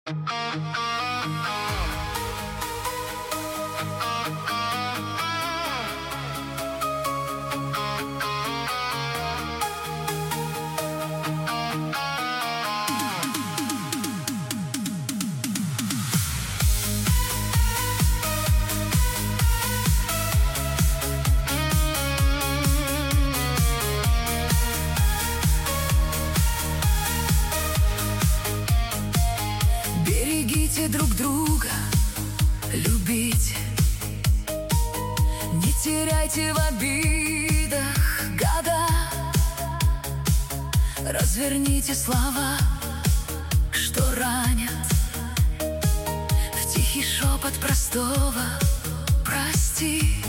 Берегите друг друга, любите, не теряйте в обидах года. Разверните слова, что ранят, в тихий шепот простого «прости».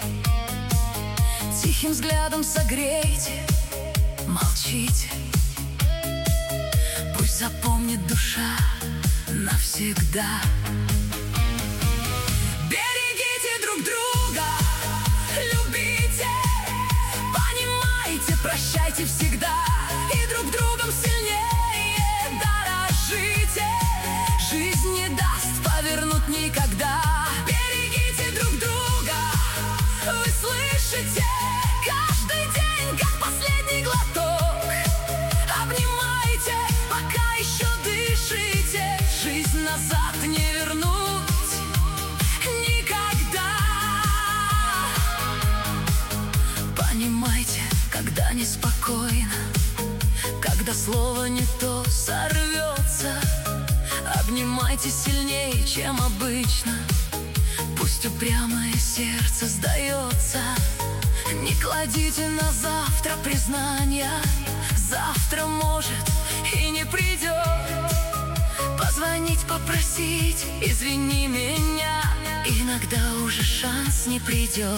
Тихим взглядом согрейте, молчите, пусть запомнит душа навсегда. Берегите друг друга, любите, понимайте, прощайте всегда, и друг другом сильнее дорожите. Жизнь не даст повернуть никогда. Берегите друг друга, вы слышите, каждый день как последний глоток. Обнимайте, пока еще дышите. Жизнь назад не вернуть никогда. Понимайте, когда неспокойно, когда слово не то сорвется. Обнимайте сильнее, чем обычно, пусть упрямое сердце сдается. Не кладите на завтра признания, завтра может и не придет. Позвонить, попросить, извини меня, иногда уже шанс не придет.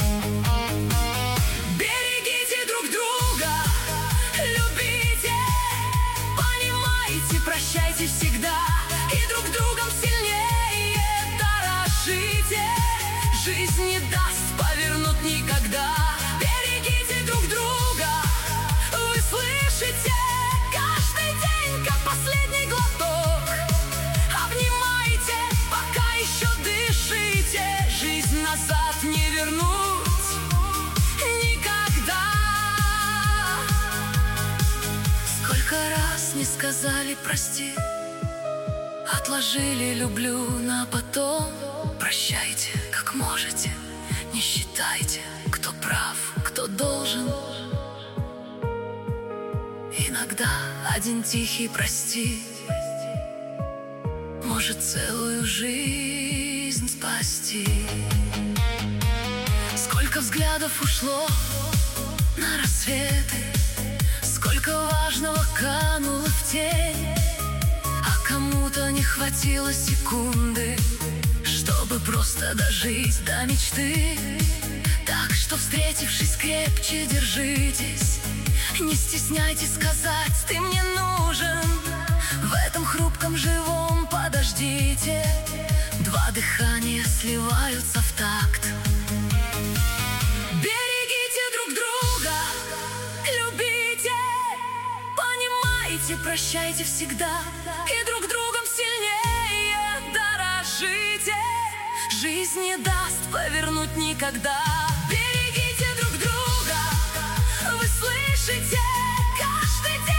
Берегите друг друга, любите, понимайте, прощайте всегда, и друг другом сильнее дорожите. Жизнь не даст повернуть никогда. Берегите друг друга, вы слышите, каждый день как последний глоток. Обнимайте, пока еще дышите. Жизнь назад не вернуть никогда. Сколько раз не сказали прости, отложили люблю на потом. Прощайте, как можете, не считайте, кто прав, кто должен. Иногда один тихий прости может целую жизнь спасти. Сколько взглядов ушло на рассветы, сколько важного кануло в тень, а кому-то не хватило секунды, чтобы просто дожить до мечты. Так что, встретившись, крепче держитесь, не стесняйтесь сказать: ты мне нужен. В этом хрупком живом подождите, два дыхания сливаются в такт. Берегите друг друга, любите, понимайте, прощайте всегда, и друг другом сильнее дорожите. Жизнь не даст повернуть никогда. Берегите друг друга, вы слышите, каждый день